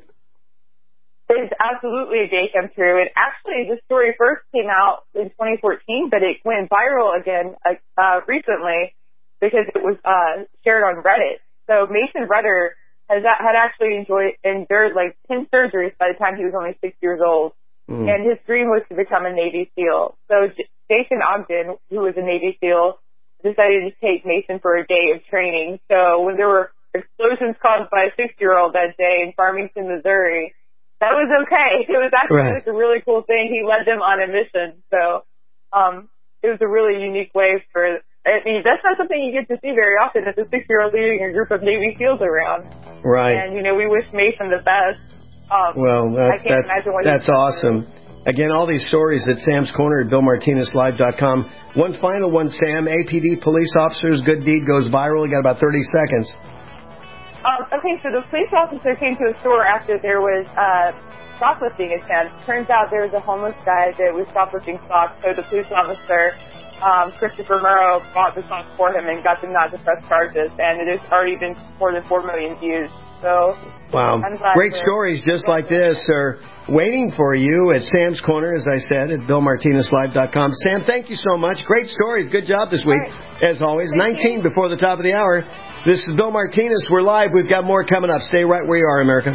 It's absolutely a day come true. And actually, this story first came out in 2014, but it went viral again recently because it was shared on Reddit. So Mason Rudder had actually endured like 10 surgeries by the time he was only 6 years old. And his dream was to become a Navy SEAL. So Jason Ogden, who was a Navy SEAL, decided to take Mason for a day of training. So when there were explosions caused by a 6-year-old that day in Farmington, Missouri, that was okay. It was actually like a really cool thing. He led them on a mission. So it was a really unique way that's not something you get to see very often. It's a 6-year-old leading a group of Navy SEALs around. Right. And, you know, we wish Mason the best. Well, that's awesome. Again, all these stories at Sam's Corner at BillMartinezLive.com. One final one, Sam. APD police officers, good deed goes viral. You got about 30 seconds. Okay, so the police officer came to a store after there was shoplifting attempt. Turns out there was a homeless guy that was shoplifting socks, so the police officer, Christopher Murrow, bought the socks for him and got them not to press charges, and it has already been more than 4 million views. So, wow. Great stories just like this are waiting for you at Sam's Corner, as I said, at BillMartinezLive.com. Sam, thank you so much. Great stories. Good job this week. As always, 19 before the top of the hour. This is Bill Martinez. We're live. We've got more coming up. Stay right where you are, America.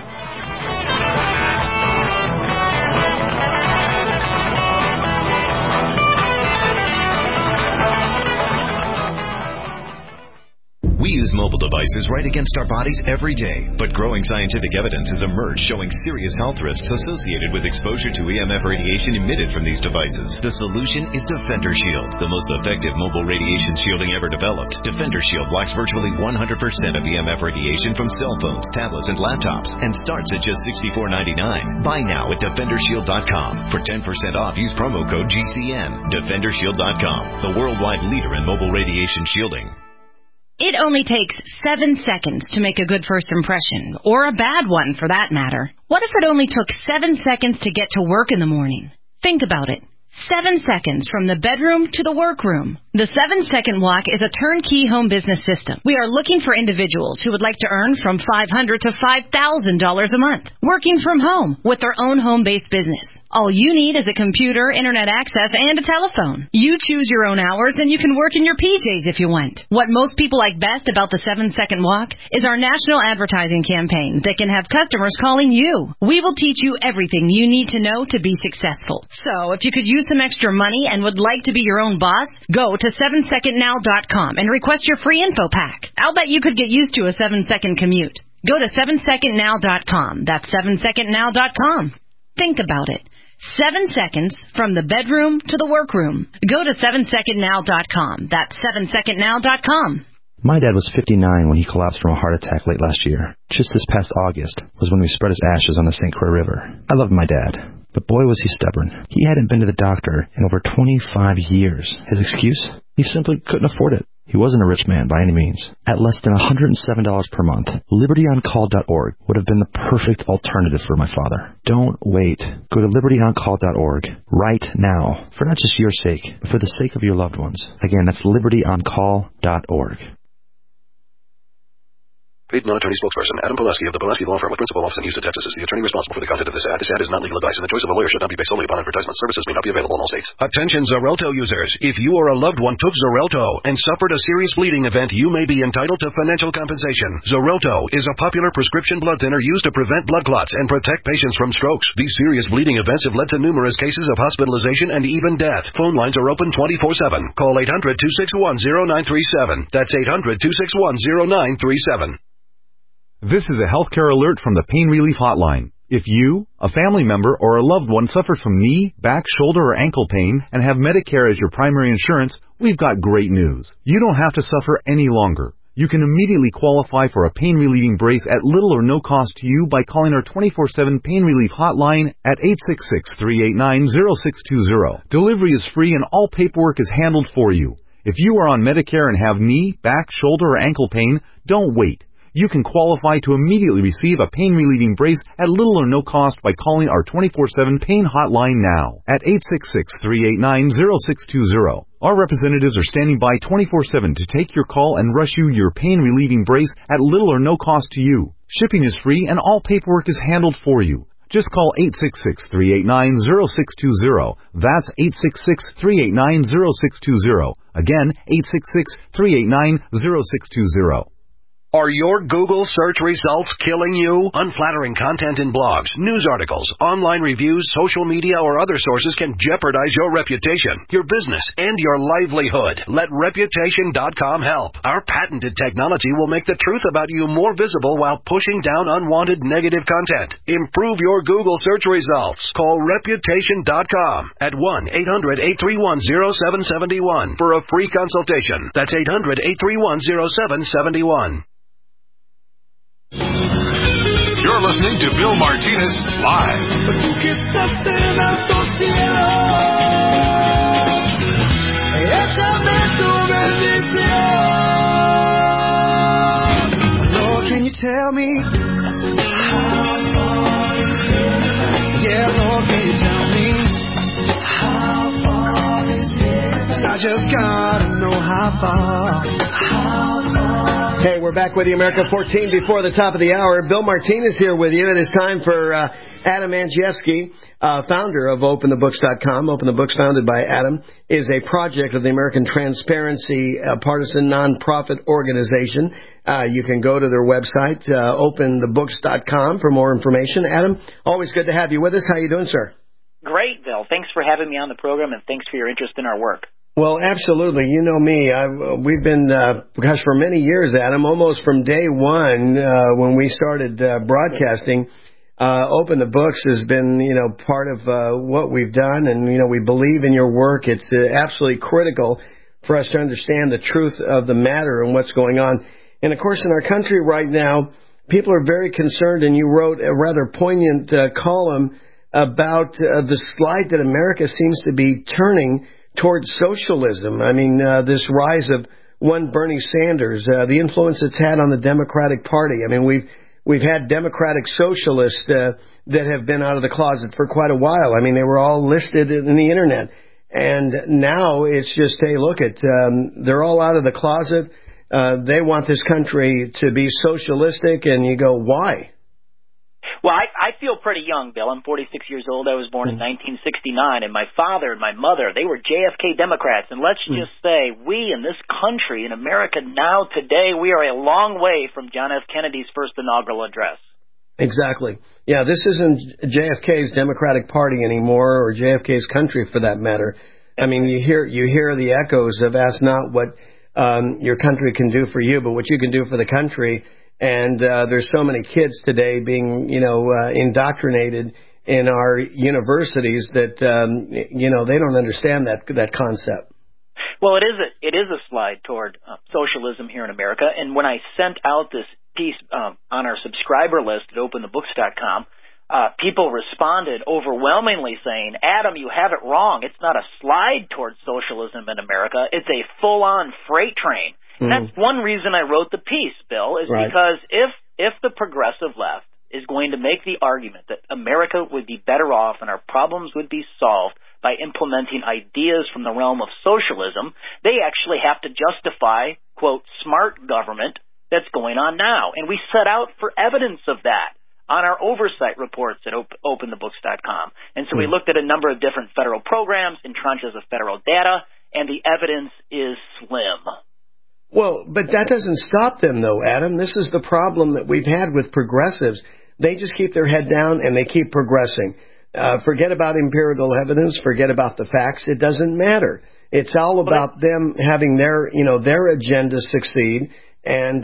We use mobile devices right against our bodies every day, but growing scientific evidence has emerged showing serious health risks associated with exposure to EMF radiation emitted from these devices. The solution is Defender Shield, the most effective mobile radiation shielding ever developed. Defender Shield blocks virtually 100% of EMF radiation from cell phones, tablets, and laptops, and starts at just $64.99. Buy now at DefenderShield.com. For 10% off, use promo code GCN. DefenderShield.com, the worldwide leader in mobile radiation shielding. It only takes 7 seconds to make a good first impression, or a bad one for that matter. What if it only took 7 seconds to get to work in the morning? Think about it. 7 seconds from the bedroom to the workroom. The 7-Second Walk is a turnkey home business system. We are looking for individuals who would like to earn from $500 to $5,000 a month, working from home with their own home-based business. All you need is a computer, internet access, and a telephone. You choose your own hours, and you can work in your PJs if you want. What most people like best about the 7-Second Walk is our national advertising campaign that can have customers calling you. We will teach you everything you need to know to be successful. So, if you could use some extra money and would like to be your own boss, go to 7secondnow.com and request your free info pack. I'll bet you could get used to a 7-second commute. Go to 7secondnow.com. That's 7secondnow.com. Think about it. 7 seconds from the bedroom to the workroom. Go to 7secondnow.com. That's 7secondnow.com. My dad was 59 when he collapsed from a heart attack late last year. Just this past August was when we spread his ashes on the St. Croix River. I loved my dad, but boy was he stubborn. He hadn't been to the doctor in over 25 years. His excuse? He simply couldn't afford it. He wasn't a rich man by any means. At less than $107 per month, LibertyOnCall.org would have been the perfect alternative for my father. Don't wait. Go to LibertyOnCall.org right now, for not just your sake, but for the sake of your loved ones. Again, that's LibertyOnCall.org. Paid non-attorney spokesperson Adam Pileski of the Pileski Law Firm with principal office in Houston, Texas, is the attorney responsible for the content of this ad. This ad is not legal advice, and the choice of a lawyer should not be based solely upon advertisement. Services may not be available in all states. Attention Xarelto users. If you or a loved one took Xarelto and suffered a serious bleeding event, you may be entitled to financial compensation. Xarelto is a popular prescription blood thinner used to prevent blood clots and protect patients from strokes. These serious bleeding events have led to numerous cases of hospitalization and even death. Phone lines are open 24/7. Call 800-261-0937. That's 800-261-0937. This is a healthcare alert from the Pain Relief Hotline. If you, a family member, or a loved one suffers from knee, back, shoulder, or ankle pain and have Medicare as your primary insurance, we've got great news. You don't have to suffer any longer. You can immediately qualify for a pain-relieving brace at little or no cost to you by calling our 24/7 Pain Relief Hotline at 866-389-0620. Delivery is free and all paperwork is handled for you. If you are on Medicare and have knee, back, shoulder, or ankle pain, don't wait. You can qualify to immediately receive a pain-relieving brace at little or no cost by calling our 24/7 Pain Hotline now at 866-389-0620. Our representatives are standing by 24/7 to take your call and rush you your pain-relieving brace at little or no cost to you. Shipping is free and all paperwork is handled for you. Just call 866-389-0620. That's 866-389-0620. Again, 866-389-0620. Are your Google search results killing you? Unflattering content in blogs, news articles, online reviews, social media, or other sources can jeopardize your reputation, your business, and your livelihood. Let Reputation.com help. Our patented technology will make the truth about you more visible while pushing down unwanted negative content. Improve your Google search results. Call Reputation.com at 1-800-831-0771 for a free consultation. That's 800-831-0771. You're listening to Bill Martinez Live. Lord, can you tell me how far is it? Yeah, Lord, can you tell me how far is it? I just gotta know how far. Hey, we're back with you, America 14 before the top of the hour. Bill Martinez here with you. It is time for Adam Andrzejewski, founder of OpenTheBooks.com. Open the Books, founded by Adam, is a project of the American Transparency partisan nonprofit organization. You can go to their website, OpenTheBooks.com, for more information. Adam, always good to have you with us. How you doing, sir? Great, Bill. Thanks for having me on the program, and thanks for your interest in our work. Well, absolutely. You know me. We've been, for many years, Adam, almost from day one when we started broadcasting, Open the Books has been, part of what we've done. And, we believe in your work. It's absolutely critical for us to understand the truth of the matter and what's going on. And, of course, in our country right now, people are very concerned. And you wrote a rather poignant column about the slide that America seems to be turning towards socialism. I mean, this rise of one Bernie Sanders, the influence it's had on the Democratic Party. I mean, we've had Democratic socialists that have been out of the closet for quite a while. I mean, they were all listed in the internet, and now it's just, hey, look at, they're all out of the closet. They want this country to be socialistic, and you go, why? Well, I feel pretty young, Bill. I'm 46 years old. I was born in 1969, and my father and my mother, they were JFK Democrats. And let's just say we in this country, in America now, today, we are a long way from John F. Kennedy's first inaugural address. Exactly. Yeah, this isn't JFK's Democratic Party anymore, or JFK's country for that matter. I mean, you hear the echoes of ask not what your country can do for you, but what you can do for the country. And there's so many kids today being, indoctrinated in our universities that, they don't understand that concept. Well, it is a slide toward socialism here in America. And when I sent out this piece on our subscriber list at OpenTheBooks.com, people responded overwhelmingly saying, Adam, you have it wrong. It's not a slide towards socialism in America. It's a full-on freight train. And that's one reason I wrote the piece, Bill, is because if the progressive left is going to make the argument that America would be better off and our problems would be solved by implementing ideas from the realm of socialism, they actually have to justify, quote, smart government that's going on now. And we set out for evidence of that on our oversight reports at openthebooks.com. And so we looked at a number of different federal programs and tranches of federal data, and the evidence is slim. Well, but that doesn't stop them, though, Adam. This is the problem that we've had with progressives. They just keep their head down and they keep progressing. Forget about empirical evidence. Forget about the facts. It doesn't matter. It's all about them having their agenda succeed, and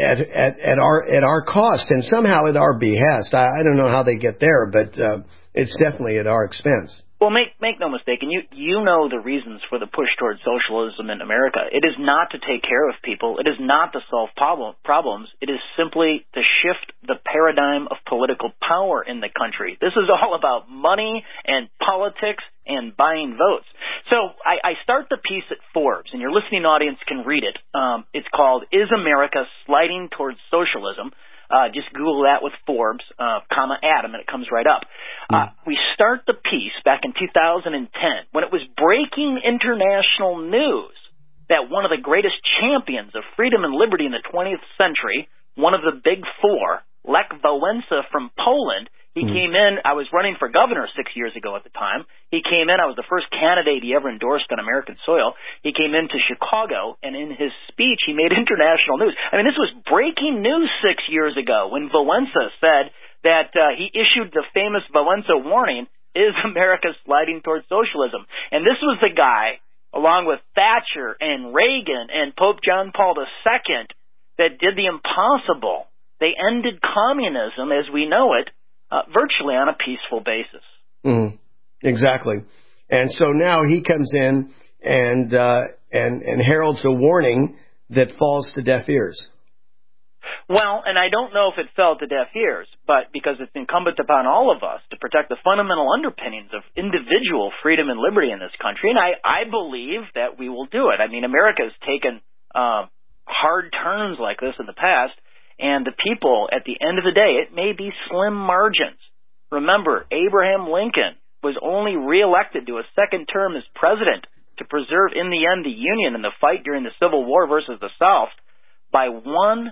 at our cost, and somehow at our behest. I don't know how they get there, but it's definitely at our expense. Well, make no mistake, and you know the reasons for the push towards socialism in America. It is not to take care of people. It is not to solve problems. It is simply to shift the paradigm of political power in the country. This is all about money and politics and buying votes. So I start the piece at Forbes, and your listening audience can read it. It's called, "Is America Sliding Towards Socialism?" Just Google that with Forbes, Adam, and it comes right up. We start the piece back in 2010 when it was breaking international news that one of the greatest champions of freedom and liberty in the 20th century, one of the big four, Lech Wałęsa from Poland, he came in. I was running for governor 6 years ago at the time. He came in. I was the first candidate he ever endorsed on American soil. He came into Chicago, and in his speech, he made international news. I mean, this was breaking news 6 years ago when Wałęsa said that he issued the famous Wałęsa warning, "Is America sliding towards socialism?" And this was the guy, along with Thatcher and Reagan and Pope John Paul II, that did the impossible. They ended communism as we know it, virtually on a peaceful basis. Exactly. And so now he comes in and heralds a warning that falls to deaf ears. Well, and I don't know if it fell to deaf ears, but because it's incumbent upon all of us to protect the fundamental underpinnings of individual freedom and liberty in this country, and I believe that we will do it. I mean, America has taken hard turns like this in the past, and the people, at the end of the day, it may be slim margins. Remember, Abraham Lincoln was only reelected to a second term as president to preserve, in the end, the Union in the fight during the Civil War versus the South by one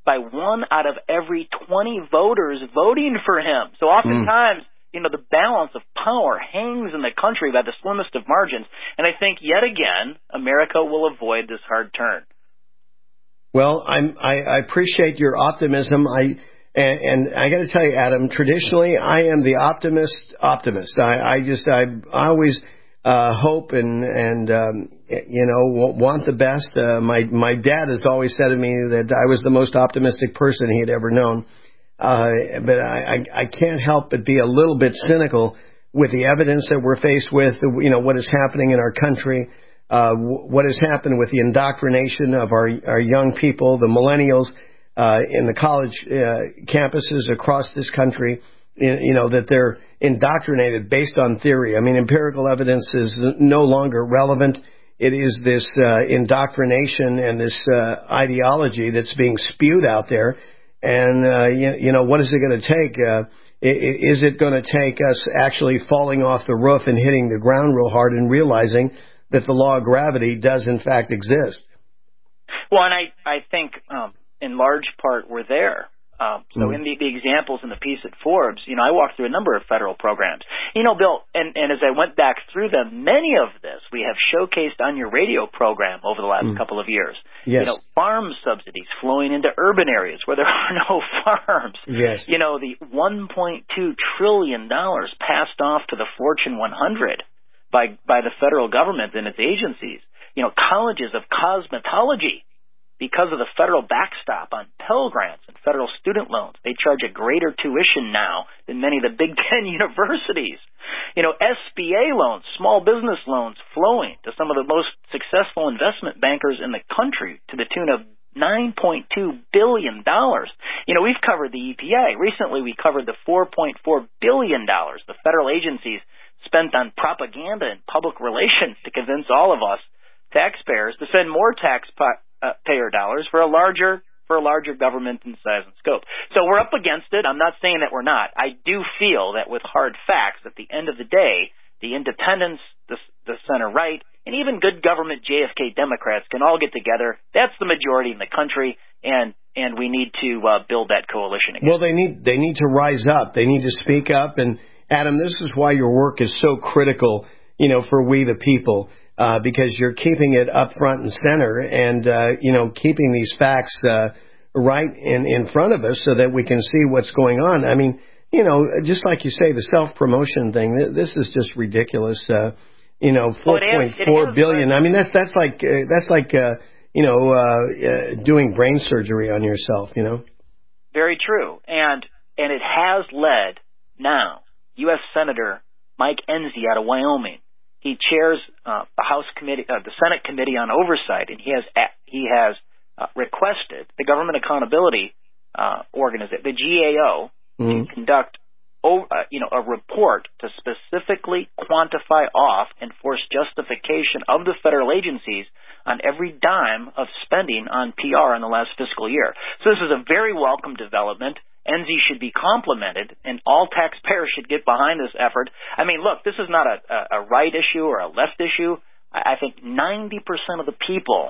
out of every 20 voters voting for him. So oftentimes, the balance of power hangs in the country by the slimmest of margins. And I think, yet again, America will avoid this hard turn. Well, I appreciate your optimism. And I got to tell you, Adam, traditionally I am the optimist. I always hope and want the best. My dad has always said to me that I was the most optimistic person he had ever known. But I can't help but be a little bit cynical with the evidence that we're faced with. What is happening in our country. What has happened with the indoctrination of our young people, the millennials, in the college campuses across this country, that they're indoctrinated based on theory. I mean, empirical evidence is no longer relevant. It is this indoctrination and this ideology that's being spewed out there. And, what is it going to take? Is it going to take us actually falling off the roof and hitting the ground real hard and realizing that the law of gravity does in fact exist? Well, and I think in large part we're there. So in the examples in the piece at Forbes, I walked through a number of federal programs. Bill, and as I went back through them, many of this we have showcased on your radio program over the last couple of years. Yes. Farm subsidies flowing into urban areas where there are no farms. Yes. The $1.2 trillion passed off to the Fortune 100 by the federal government and its agencies. Colleges of cosmetology, because of the federal backstop on Pell Grants and federal student loans, they charge a greater tuition now than many of the Big Ten universities. SBA loans, small business loans flowing to some of the most successful investment bankers in the country to the tune of $9.2 billion. We've covered the EPA. Recently, we covered the $4.4 billion the federal agencies spent on propaganda and public relations to convince all of us taxpayers to spend more taxpayer dollars for a larger government in size and scope. So we're up against it. I'm not saying that we're not. I do feel that with hard facts, at the end of the day, the independents, the center right, and even good government JFK Democrats can all get together. That's the majority in the country, and we need to build that coalition again. Well, they need to rise up. They need to speak up. And Adam, this is why your work is so critical, for we the people, because you're keeping it up front and center, and keeping these facts right in front of us so that we can see what's going on. I mean, just like you say, the self-promotion thing, this is just ridiculous. 4.4 billion. I mean, that's like doing brain surgery on yourself, Very true. And it has led now U.S. Senator Mike Enzi out of Wyoming. He chairs the House committee, the Senate Committee on Oversight, and he has requested the Government Accountability Organization, the GAO, to conduct a report to specifically quantify off and force justification of the federal agencies on every dime of spending on PR in the last fiscal year. So this is a very welcome development. Enzi should be complimented, and all taxpayers should get behind this effort. I mean, look, this is not a right issue or a left issue. I think 90% of the people,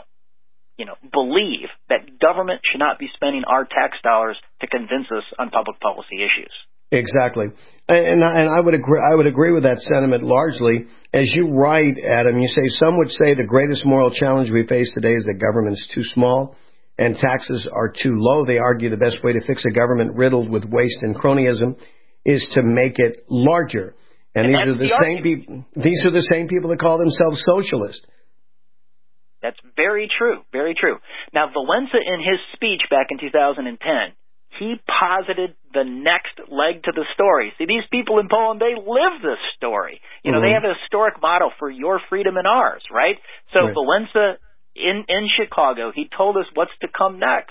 believe that government should not be spending our tax dollars to convince us on public policy issues. Exactly. And I would agree with that sentiment largely. As you write, Adam, you say, some would say the greatest moral challenge we face today is that government is too small and taxes are too low. They argue the best way to fix a government riddled with waste and cronyism is to make it larger. And these are the same people that call themselves socialists. That's very true, very true. Now, Valenza, in his speech back in 2010, he posited the next leg to the story. See, these people in Poland, they live this story. They have a historic motto for your freedom and ours, right? So right. Valenza in Chicago, he told us what's to come next.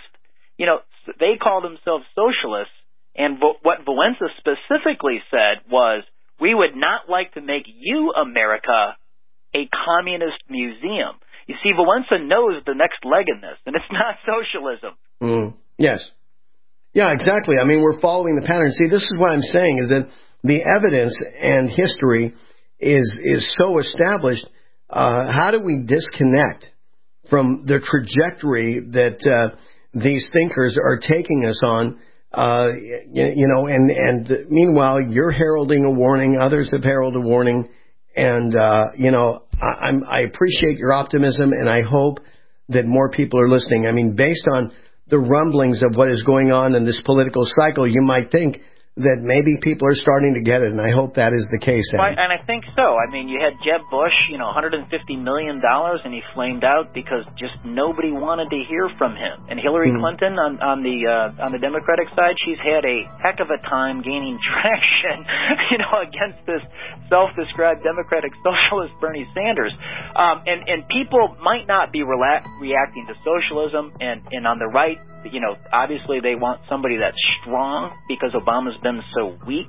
They call themselves socialists, and what Valenza specifically said was, we would not like to make you, America, a communist museum. You see, Valenza knows the next leg in this, and it's not socialism. Yes. Yeah, exactly. I mean, we're following the pattern. See, this is what I'm saying, is that the evidence and history is so established. How do we disconnect from the trajectory that these thinkers are taking us on? And meanwhile, you're heralding a warning. Others have heralded a warning. And, I appreciate your optimism, and I hope that more people are listening. I mean, based on the rumblings of what is going on in this political cycle, you might think that maybe people are starting to get it, and I hope that is the case. Well, and I think so. I mean, you had Jeb Bush, $150 million, and he flamed out because just nobody wanted to hear from him. And Hillary Clinton on the Democratic side, she's had a heck of a time gaining traction, against this self-described Democratic socialist Bernie Sanders. And people might not be reacting to socialism, and on the right, obviously they want somebody that's strong because Obama's been so weak.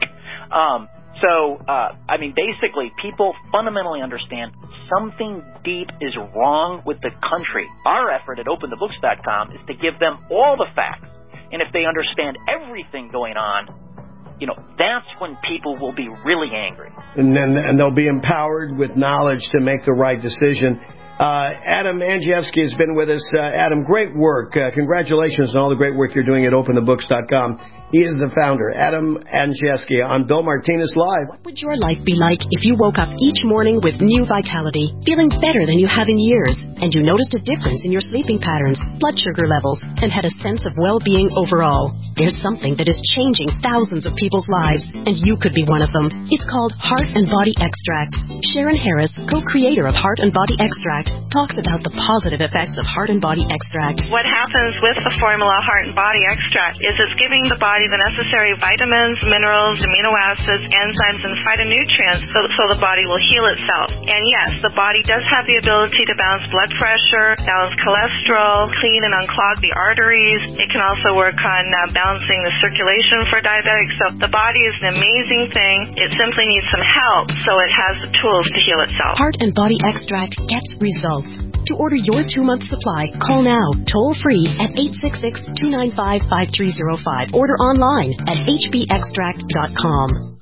Basically, people fundamentally understand something deep is wrong with the country. Our effort at OpenTheBooks.com is to give them all the facts. And if they understand everything going on, that's when people will be really angry. And they'll be empowered with knowledge to make the right decision. Adam Andrzejewski has been with us. Adam, great work. Congratulations on all the great work you're doing at OpenTheBooks.com. He is the founder, Adam Andrzejewski, on Bill Martinez Live. What would your life be like if you woke up each morning with new vitality, feeling better than you have in years, and you noticed a difference in your sleeping patterns, blood sugar levels, and had a sense of well-being overall? There's something that is changing thousands of people's lives, and you could be one of them. It's called Heart and Body Extract. Sharon Harris, co-creator of Heart and Body Extract, talks about the positive effects of Heart and Body Extract. What happens with the formula Heart and Body Extract is it's giving the body the necessary vitamins, minerals, amino acids, enzymes, and phytonutrients so the body will heal itself. And yes, the body does have the ability to balance blood pressure, balance cholesterol, clean and unclog the arteries. It can also work on balancing the circulation for diabetics. So the body is an amazing thing. It simply needs some help so it has the tools to heal itself. Heart and Body Extract gets results. To order your 2-month supply, call now, toll free at 866-295-5305. Order online at hbextract.com.